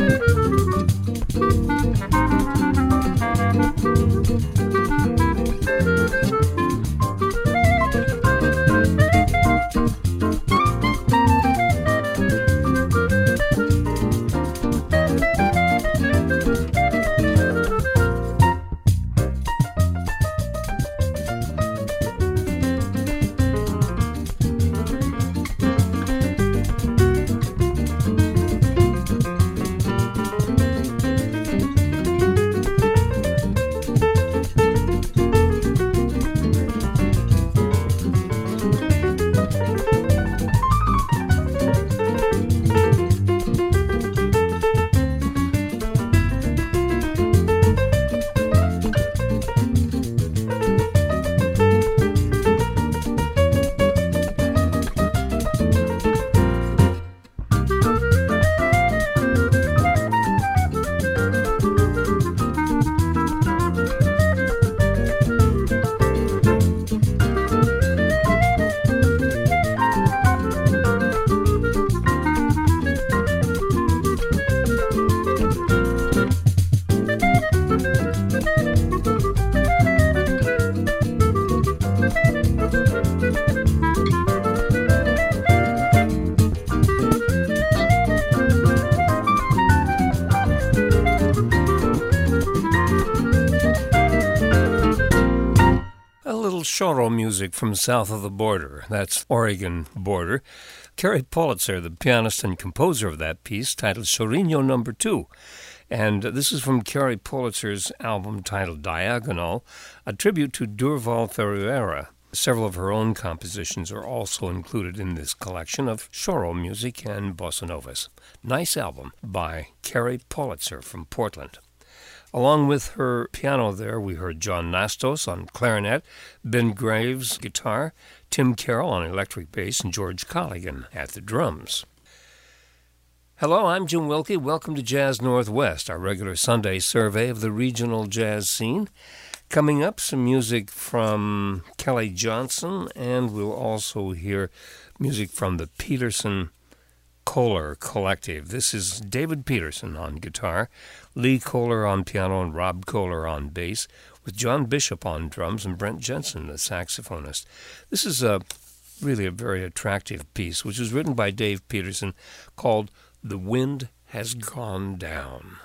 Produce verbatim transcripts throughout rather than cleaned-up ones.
Choro music from south of the border. That's Oregon border. Kerry Pulitzer, the pianist and composer of that piece, titled Chorino Number Two. And this is from Kerry Pulitzer's album titled Diagonal, a tribute to Durval Ferreira. Several of her own compositions are also included in this collection of choro music and bossa novas. Nice album by Kerry Pulitzer from Portland. Along with her piano there, we heard John Nastos on clarinet, Ben Graves guitar, Tim Carroll on electric bass, and George Colligan at the drums. Hello, I'm Jim Wilkie. Welcome to Jazz Northwest, our regular Sunday survey of the regional jazz scene. Coming up, some music from Kelly Johnson, and we'll also hear music from the Peterson Kohler Collective. This is David Peterson on guitar, Lee Kohler on piano, and Rob Kohler on bass, with John Bishop on drums and Brent Jensen, the saxophonist. This is a really a very attractive piece, which was written by Dave Peterson, called The Wind Has Gone Down.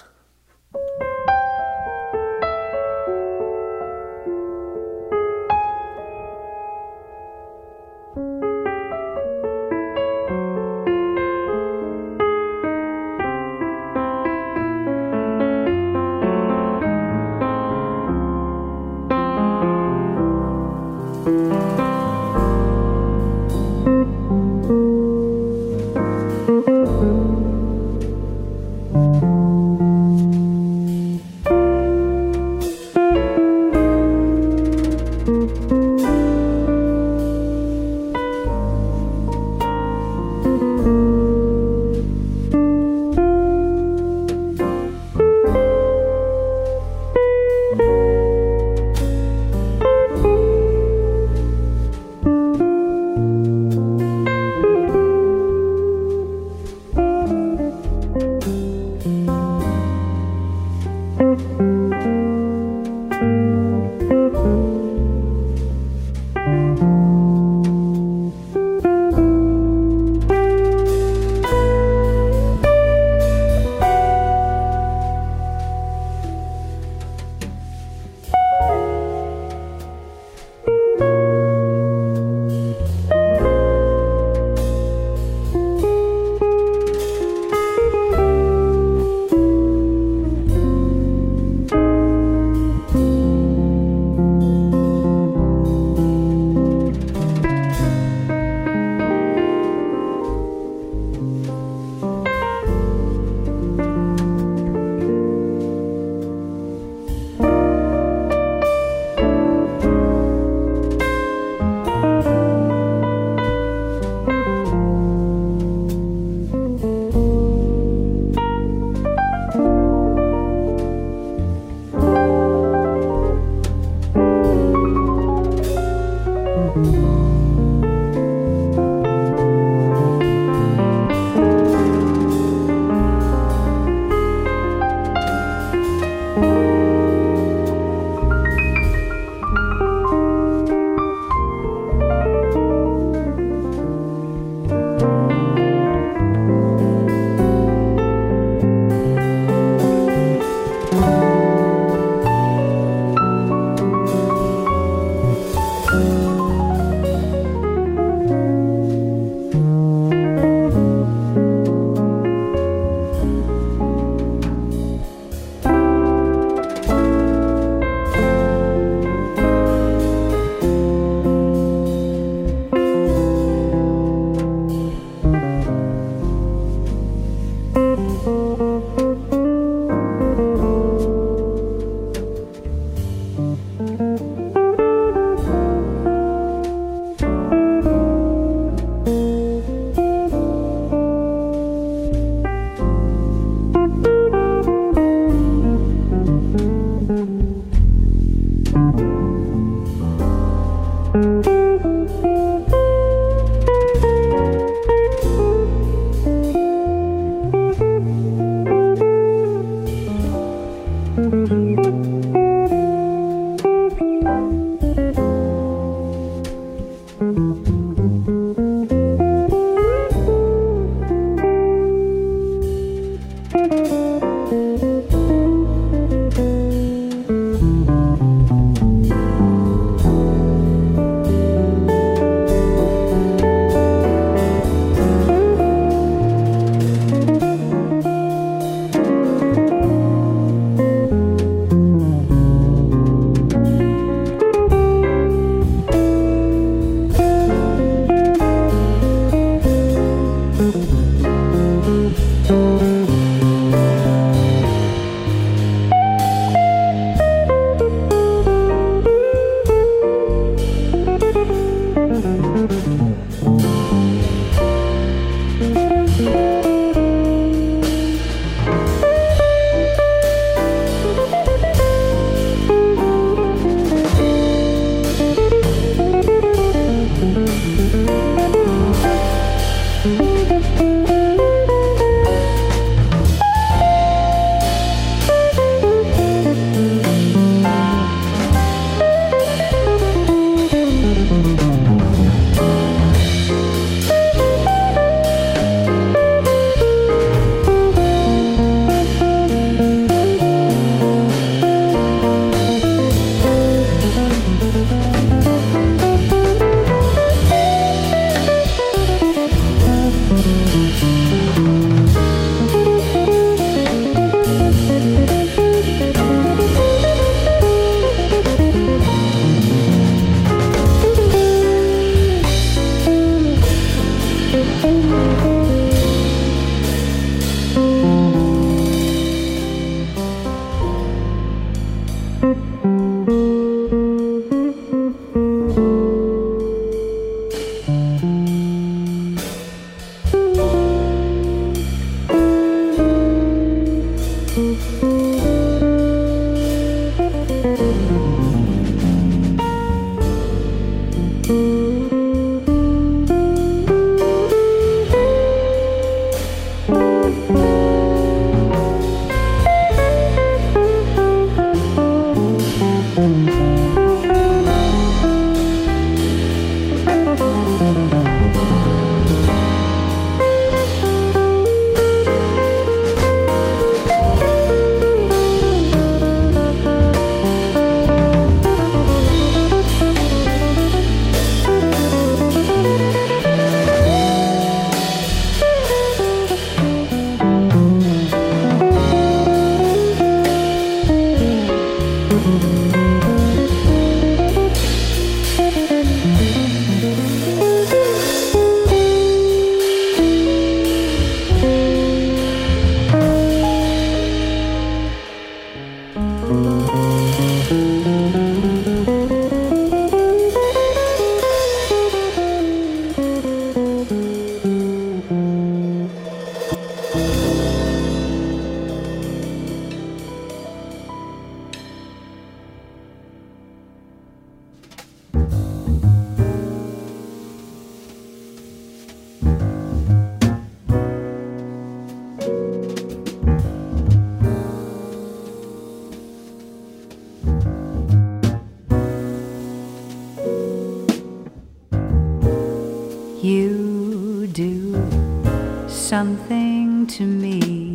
something to me,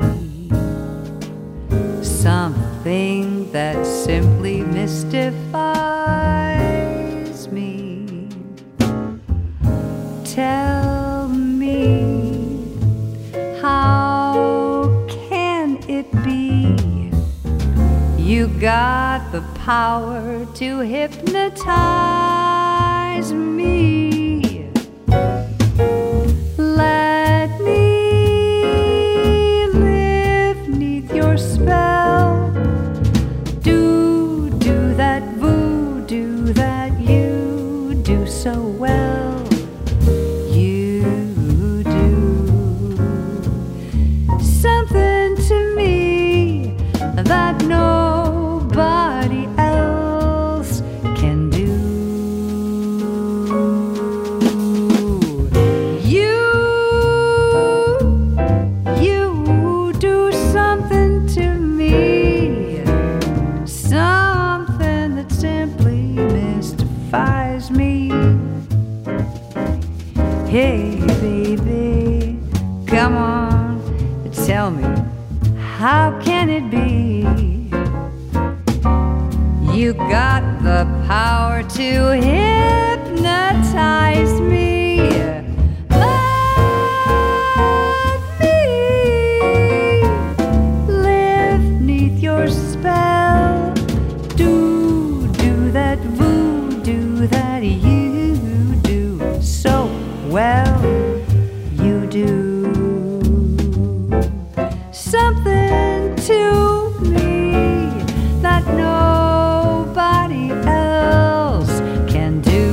something that simply mystifies me. Tell me, how can it be you got the power to hypnotize me? Let me live neath your spell. Do, do that voodoo that you do so well. You do something to me that nobody else can do. You, you do something to me, something that simply mystifies me. Hey, baby, come on, tell me, how can it be you got the power to hypnotize me? Let me live neath your spell. Do, do that voodoo that you do so well. You do something to me that nobody else can do.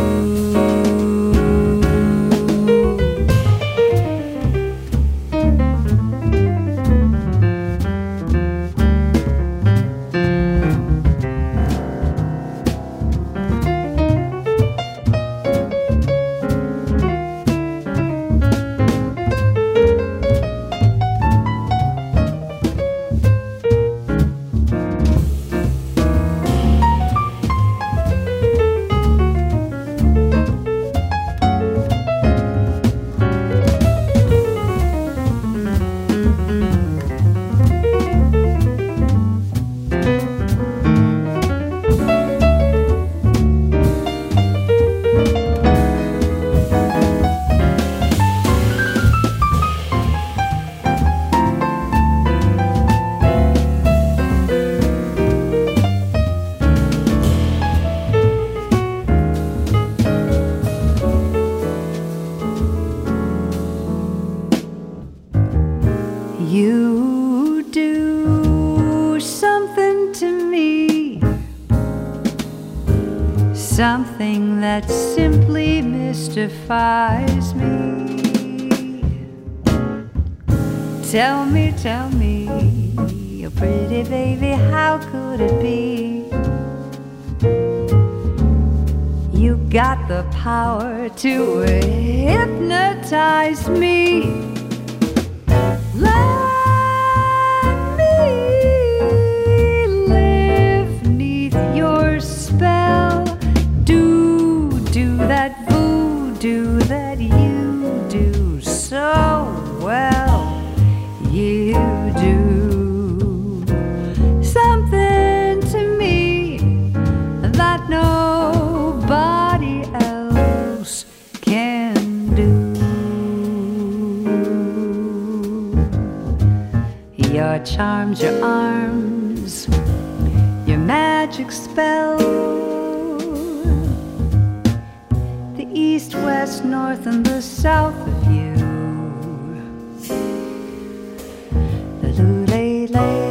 You do something to me, something that simply mystifies me. Tell me, tell me, oh pretty baby, how could it be you got the power to hypnotize me? Let me live neath your spell. Do, do that voodoo that you do so well. You do something to me that nobody else can do. Your charms, your arms, your magic spell, the east, west, north, and the south of you, the lulele.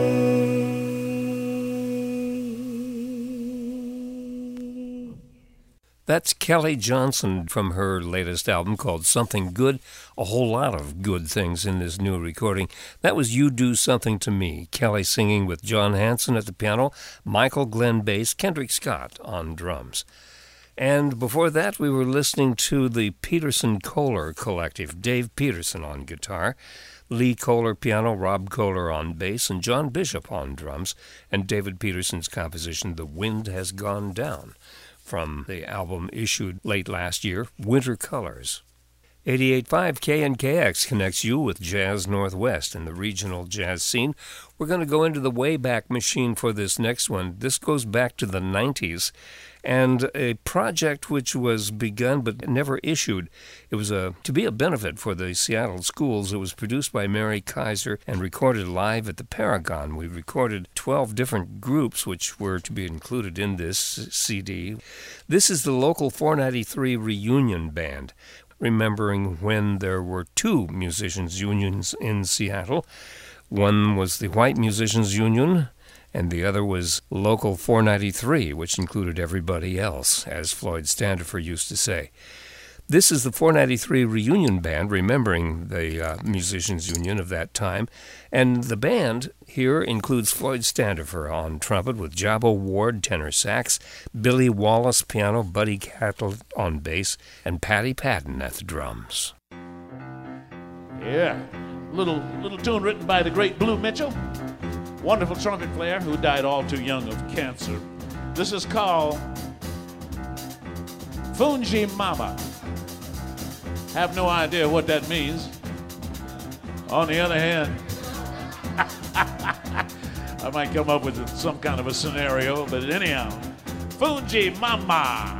That's Kelly Johnson from her latest album called Something Good. A whole lot of good things in this new recording. That was You Do Something to Me. Kelly singing with John Hanson at the piano, Michael Glenn bass, Kendrick Scott on drums. And before that, we were listening to the Peterson Kohler Collective, Dave Peterson on guitar, Lee Kohler piano, Rob Kohler on bass, and John Bishop on drums, and David Peterson's composition, The Wind Has Gone Down, from the album issued late last year, Winter Colors. eighty-eight point five K N K X connects you with Jazz Northwest and the regional jazz scene. We're going to go into the Wayback Machine for this next one. This goes back to the nineties, and a project which was begun but never issued. It was a to be a benefit for the Seattle schools. It was produced by Mary Kaiser and recorded live at the Paragon. We recorded twelve different groups which were to be included in this C D. This is the local four ninety-three reunion band, remembering when there were two musicians' unions in Seattle. One was the White Musicians Union, and the other was Local four ninety-three, which included everybody else, as Floyd Standifer used to say. This is the four ninety-three reunion band, remembering the uh, musicians' union of that time. And the band here includes Floyd Standifer on trumpet with Jabbo Ward, tenor sax, Billy Wallace piano, Buddy Cattle on bass, and Patty Patton at the drums. Yeah, little little tune written by the great Blue Mitchell, wonderful trumpet player who died all too young of cancer. This is called Fungi Mama. Have no idea what that means. On the other hand, I might come up with some kind of a scenario, but anyhow, Fungi Mama.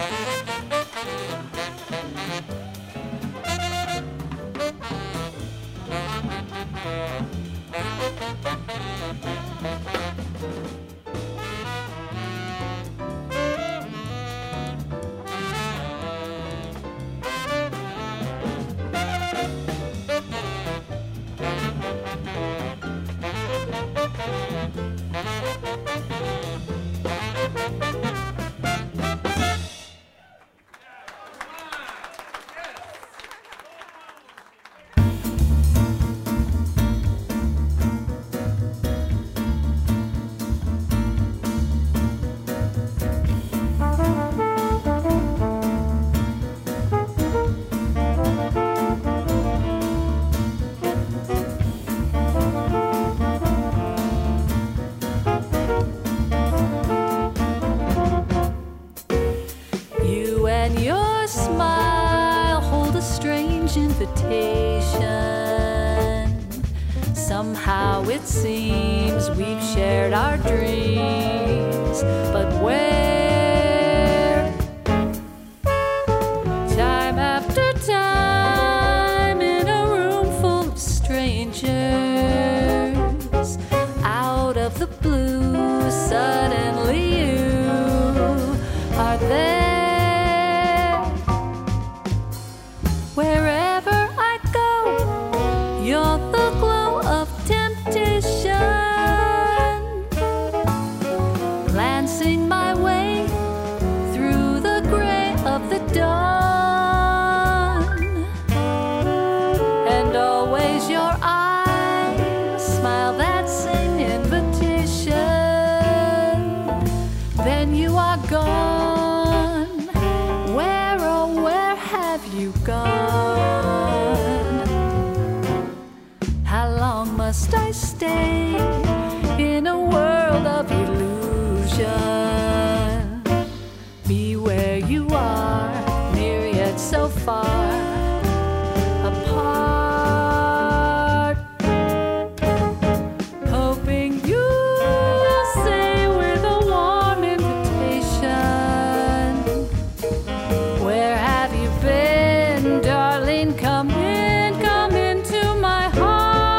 Somehow it seems we've shared our dreams, but where? Time after time in a room full of strangers, out of the blue, suddenly you are there. Wherever I go, you're the glow of temptation, glancing my way through the gray of the dawn, and always your eyes smile that same invitation. Then you are gone. Where, oh where have you gone? How long must I stay in a world of illusion? Be where you are, near yet so far apart, hoping you'll say with a warm invitation, where have you been, darling? Come in, come into my heart.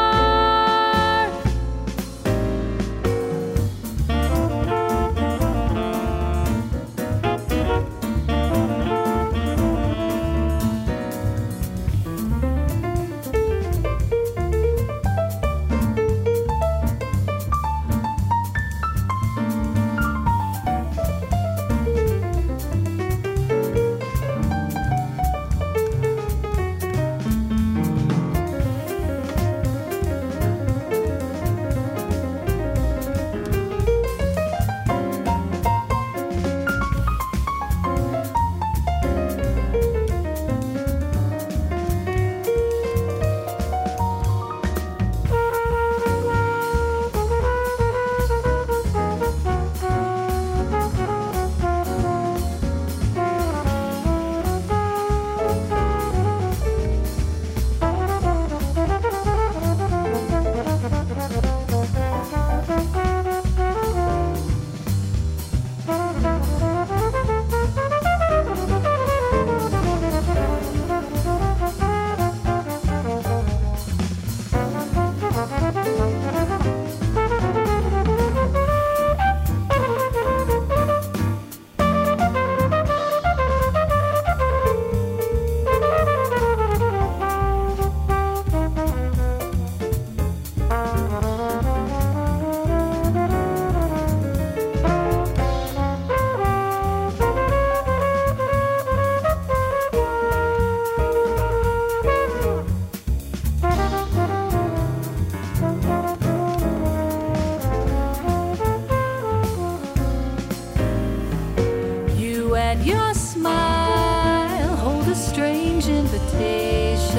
Your smile hold a strange invitation.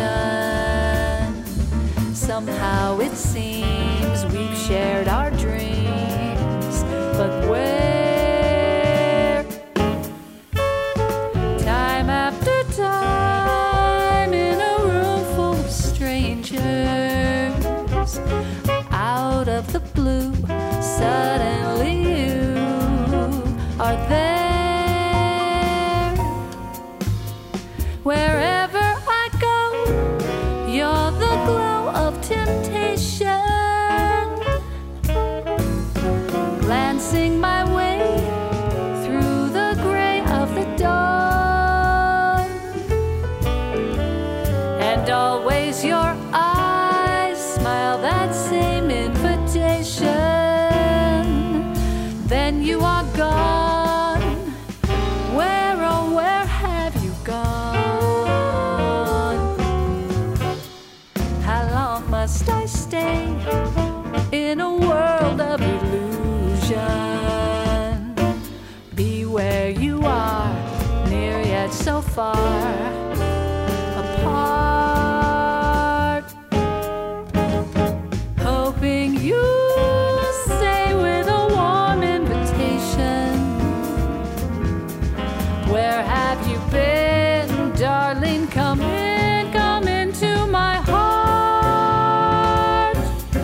Somehow it seems we've shared our dreams, but where? Time after time in a room full of strangers, out of the blue, suddenly you are there. eyes, your eyes smile that same invitation. Then you are gone. Where, oh, where have you gone? How long must I stay in a world of illusion? Be where you are, near yet so far apart. Hoping you say with a warm invitation, where have you been, darling? Come in, come into my heart.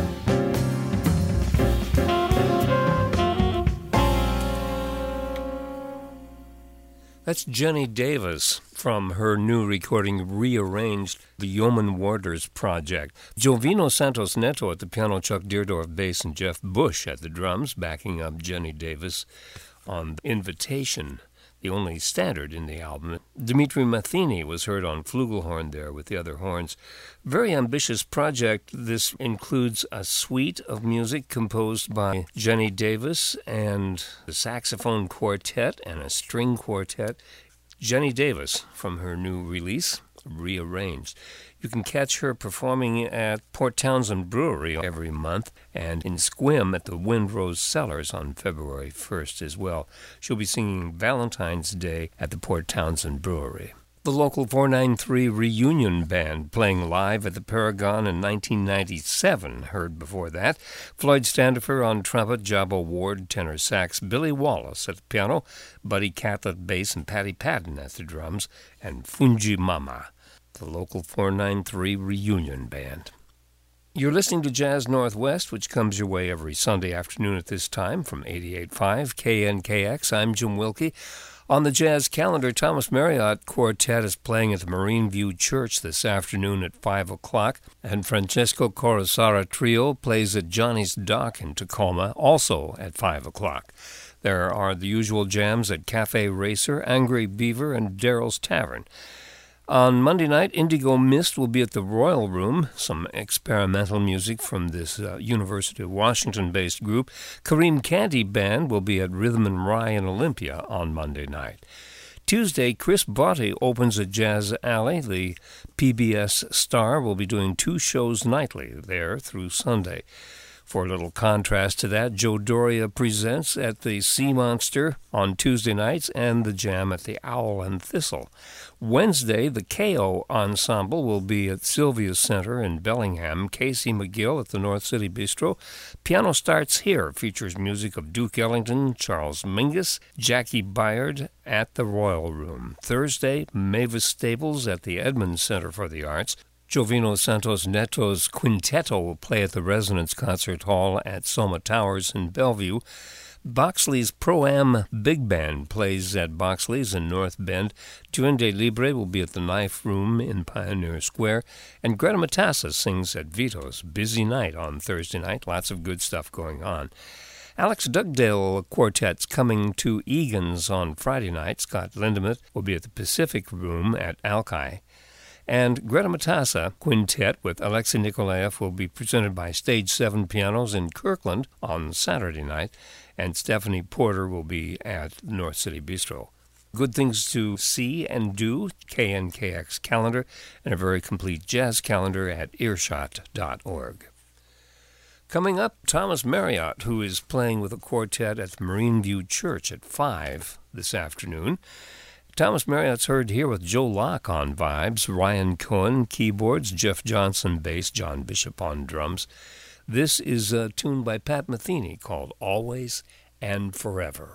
That's Jenny Davis from her new recording Rearranged, the Yeoman Warders Project. Jovino Santos Neto at the piano, Chuck Deerdorf bass, and Jeff Bush at the drums, backing up Jenny Davis on Invitation, the only standard in the album. Dimitri Matheny was heard on flugelhorn there with the other horns. Very ambitious project. This includes a suite of music composed by Jenny Davis and a saxophone quartet and a string quartet. Jenny Davis from her new release, Rearranged. You can catch her performing at Port Townsend Brewery every month and in Squim at the Windrose Cellars on February first as well. She'll be singing Valentine's Day at the Port Townsend Brewery. The local four ninety-three Reunion Band playing live at the Paragon in nineteen ninety-seven. Heard before that. Floyd Standifer on trumpet, Jabbo Ward tenor sax, Billy Wallace at the piano, Buddy Catlett bass, and Patty Patton at the drums, and Fungi Mama, the local four ninety-three Reunion Band. You're listening to Jazz Northwest, which comes your way every Sunday afternoon at this time from eighty-eight point five K N K X. I'm Jim Wilkie. On the jazz calendar, Thomas Marriott Quartet is playing at the Marine View Church this afternoon at five o'clock, and Francesco Corosara Trio plays at Johnny's Dock in Tacoma, also at five o'clock. There are the usual jams at Cafe Racer, Angry Beaver, and Daryl's Tavern. On Monday night, Indigo Mist will be at the Royal Room, some experimental music from this uh, University of Washington-based group. Kareem Candy Band will be at Rhythm and Rye in Olympia on Monday night. Tuesday, Chris Botti opens at Jazz Alley. The P B S star will be doing two shows nightly there through Sunday. For a little contrast to that, Joe Doria presents at the Sea Monster on Tuesday nights and the Jam at the Owl and Thistle. Wednesday, the K O Ensemble will be at Sylvia Center in Bellingham. Casey McGill at the North City Bistro. Piano Starts Here features music of Duke Ellington, Charles Mingus, Jackie Byard at the Royal Room. Thursday, Mavis Staples at the Edmonds Center for the Arts. Jovino Santos Neto's Quintetto will play at the Resonance Concert Hall at Soma Towers in Bellevue. Boxley's Pro-Am Big Band plays at Boxley's in North Bend. Duende Libre will be at the Knife Room in Pioneer Square. And Greta Matassa sings at Vito's. Busy night on Thursday night. Lots of good stuff going on. Alex Dugdale Quartet's coming to Egan's on Friday night. Scott Lindemuth will be at the Pacific Room at Alki. And Greta Matassa Quintet with Alexei Nikolaev will be presented by Stage seven Pianos in Kirkland on Saturday night, and Stephanie Porter will be at North City Bistro. Good things to see and do, K N K X calendar, and a very complete jazz calendar at earshot dot org. Coming up, Thomas Marriott, who is playing with a quartet at the Marine View Church at five this afternoon. Thomas Marriott's heard here with Joe Locke on vibes, Ryan Cohen keyboards, Jeff Johnson bass, John Bishop on drums. This is a tune by Pat Metheny called Always and Forever.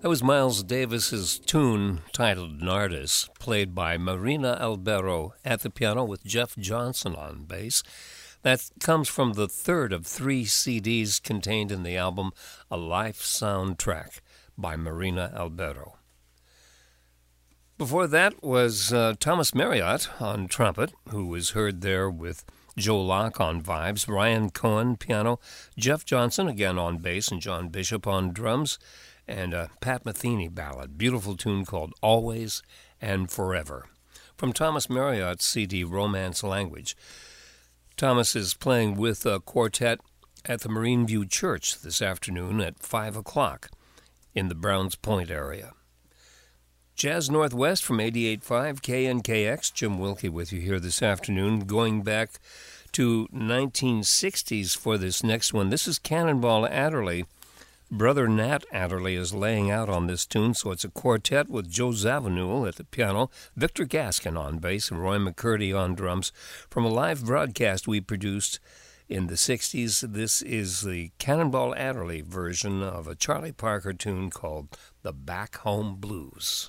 That was Miles Davis's tune titled Nardis, played by Marina Albero at the piano with Jeff Johnson on bass. That comes from the third of three C Ds contained in the album A Life Soundtrack by Marina Albero. Before that was uh, Thomas Marriott on trumpet, who was heard there with Joe Locke on vibes, Ryan Cohen piano, Jeff Johnson again on bass, and John Bishop on drums, and a Pat Metheny ballad, beautiful tune called Always and Forever, from Thomas Marriott's C D Romance Language. Thomas is playing with a quartet at the Marine View Church this afternoon at five o'clock in the Browns Point area. Jazz Northwest from eighty-eight point five K N K X. Jim Wilkie with you here this afternoon, going back to nineteen sixties for this next one. This is Cannonball Adderley. Brother Nat Adderley is laying out on this tune, so it's a quartet with Joe Zawinul at the piano, Victor Gaskin on bass, and Roy McCurdy on drums. From a live broadcast we produced in the sixties, this is the Cannonball Adderley version of a Charlie Parker tune called The Back Home Blues.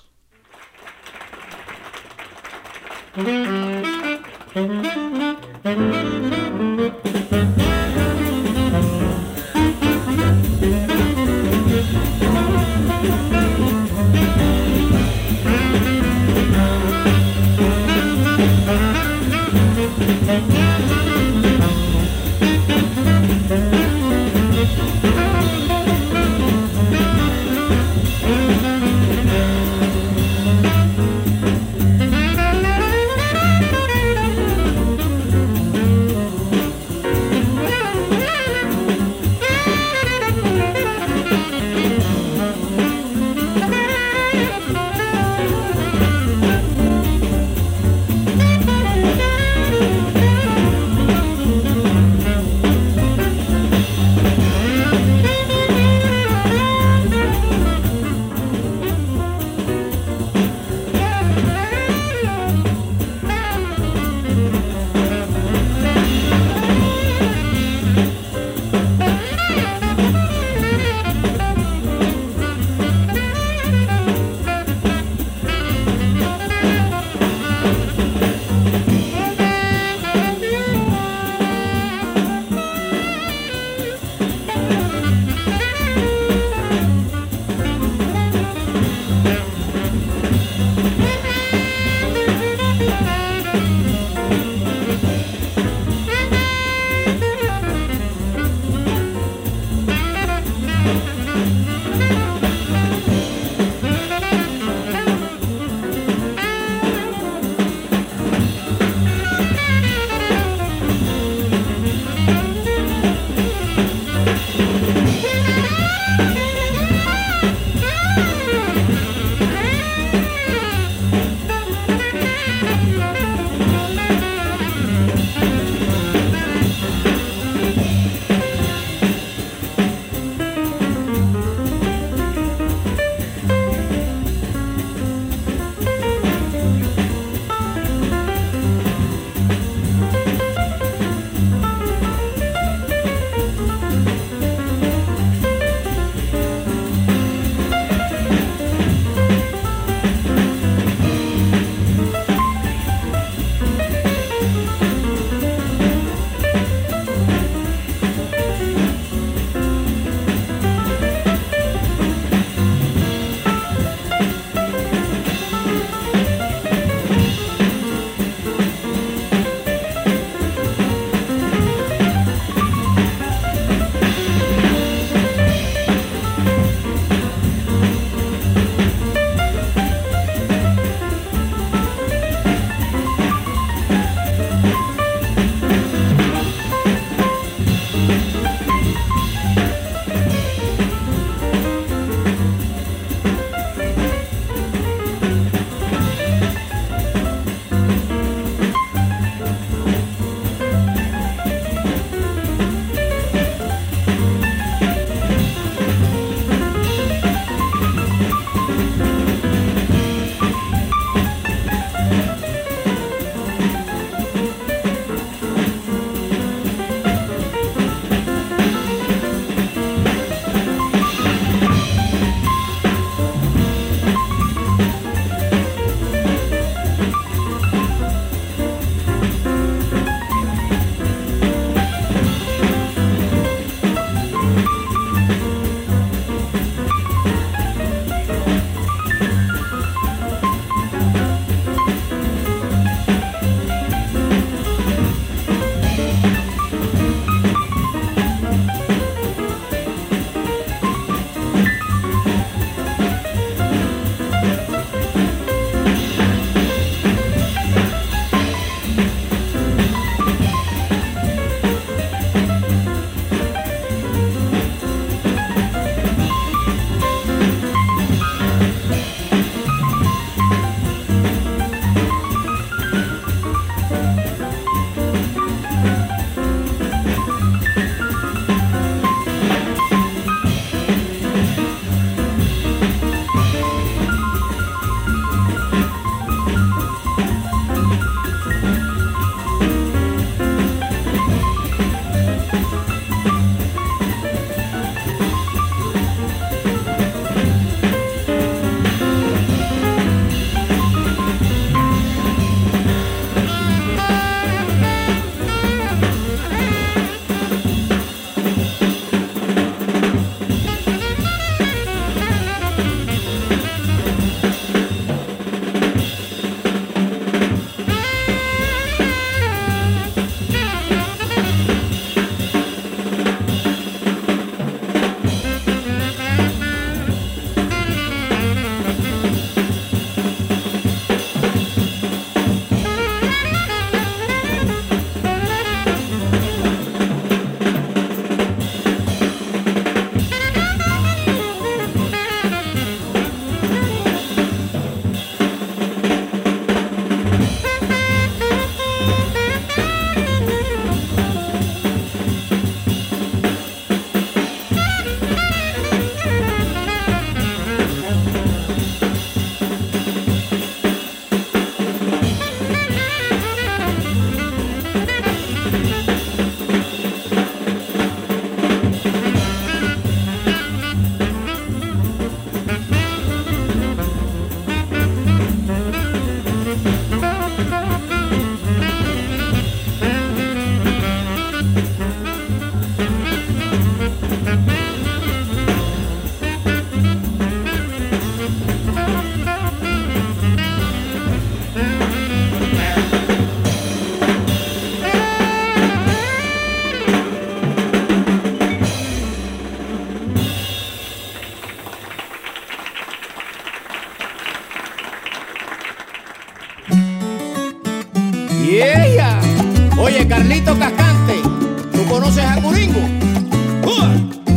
Y ella, oye, Carlito Cascante, ¿tú conoces a Curingo? ¡Uah!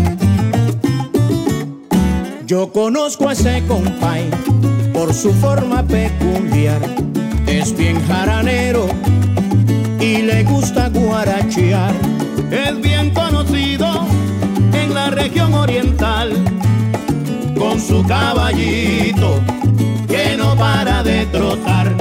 Yo conozco a ese compay por su forma peculiar. Es bien jaranero y le gusta guarachear. Es bien conocido en la región oriental con su caballito que no para de trotar.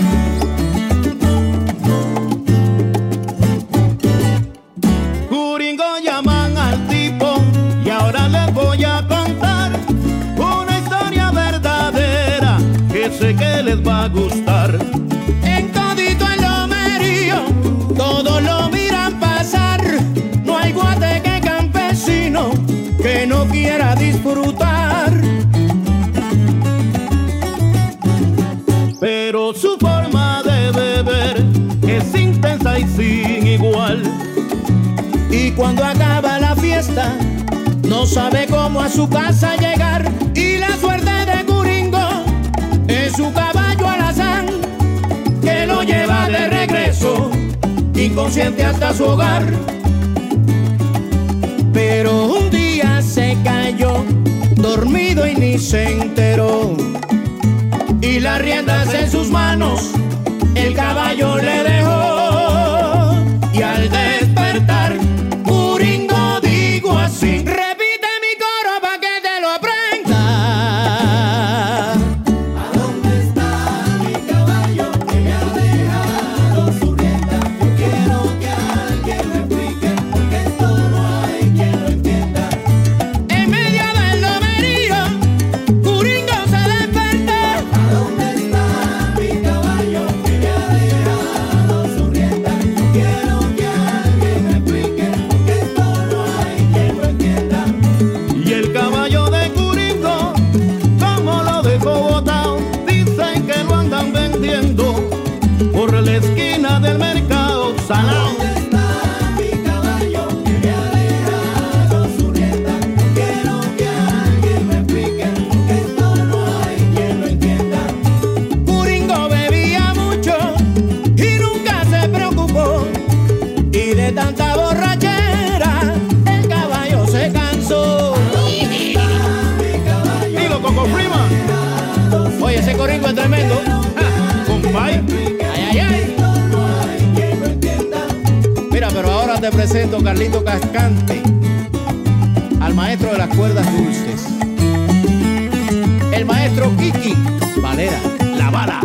Curingo llaman al tipo y ahora les voy a contar una historia verdadera que sé que les va a gustar. En todito el lomerío todos lo miran pasar. No hay guateque campesino que no quiera disfrutar. Pero su forma de beber es intensa y sin igual. Y cuando acaba la fiesta no sabe cómo a su casa llegar. Y la suerte de Curingo es su caballo alazán, que lo lleva de regreso inconsciente hasta su hogar. Pero un día se cayó dormido y ni se enteró, y las riendas en sus manos el caballo le dejó. Y al despertar Curingo digo así, repite mi coro pa' que te lo aprendas. ¿A dónde está mi caballo que me ha dejado su rienda? Yo quiero que alguien me explique, porque esto no hay quien lo entienda. En medio del lomerío Curingo se despertó. ¿A dónde está mi caballo que me ha dejado su rienda? Yo quiero que alguien me explique, porque esto no hay quien lo entienda. Y el caballo de Curingo, como lo dejó botado, dicen que lo andan vendiendo por la esquina del mercado salado. ¿Dónde está mi caballo que me ha dejado su rienda? Yo quiero que alguien me explique, porque esto no hay quien lo entienda. Curingo bebía mucho y nunca se preocupó, y de tanta borrachera el caballo se cansó. Dilo, Coco Freeman. Oye, ese Curingo es tremendo. Compay. Ay, ay, ay. Mira, pero ahora te presento, Carlito Cascante, al maestro de las cuerdas dulces, el maestro Kiki Valera, la bala.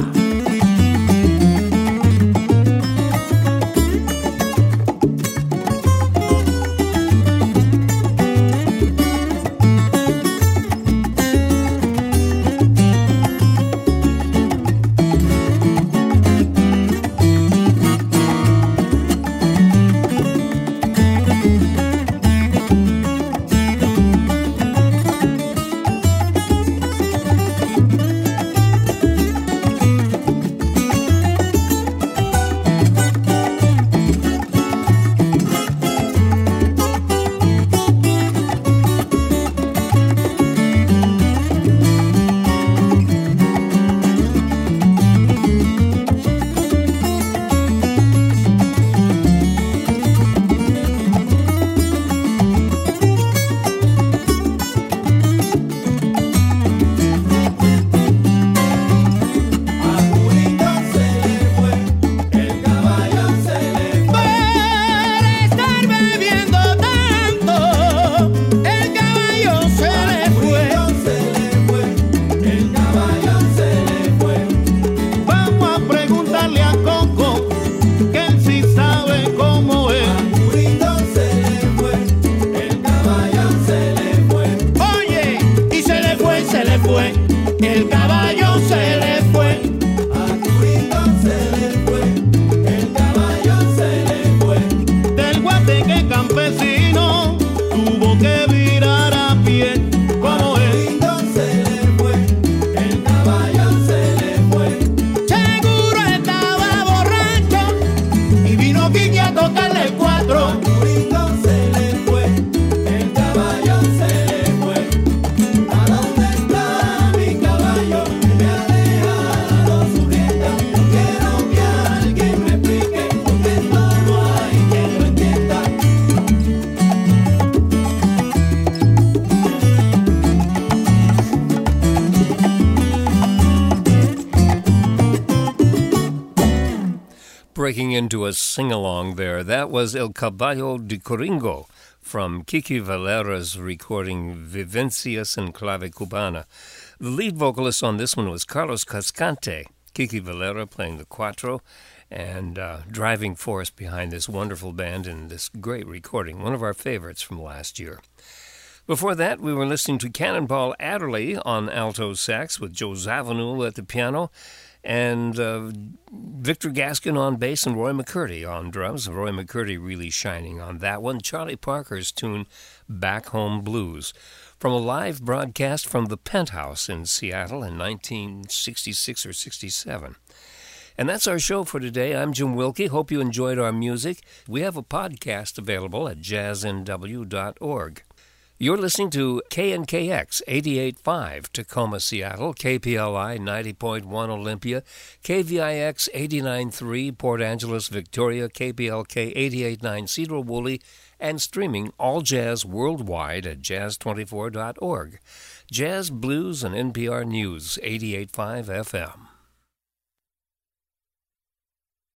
breaking into a sing-along there. That was El Caballo de Coringo from Kiki Valera's recording Vivencias en Clave Cubana. The lead vocalist on this one was Carlos Cascante, Kiki Valera playing the cuatro, and uh, driving force behind this wonderful band in this great recording, one of our favorites from last year. Before that, we were listening to Cannonball Adderley on alto sax with Joe Zawinul at the piano, and uh, Victor Gaskin on bass and Roy McCurdy on drums. Roy McCurdy really shining on that one. Charlie Parker's tune, Back Home Blues, from a live broadcast from the Penthouse in Seattle in nineteen sixty-six or sixty-seven. And that's our show for today. I'm Jim Wilkie. Hope you enjoyed our music. We have a podcast available at jazz n w dot org. You're listening to K N K X eighty-eight point five Tacoma, Seattle, K P L I ninety point one Olympia, K V I X eighty-nine point three Port Angeles, Victoria, K P L K eighty-eight point nine Cedar Woolley, and streaming all jazz worldwide at jazz twenty-four dot org. Jazz, blues, and N P R News eighty-eight point five F M.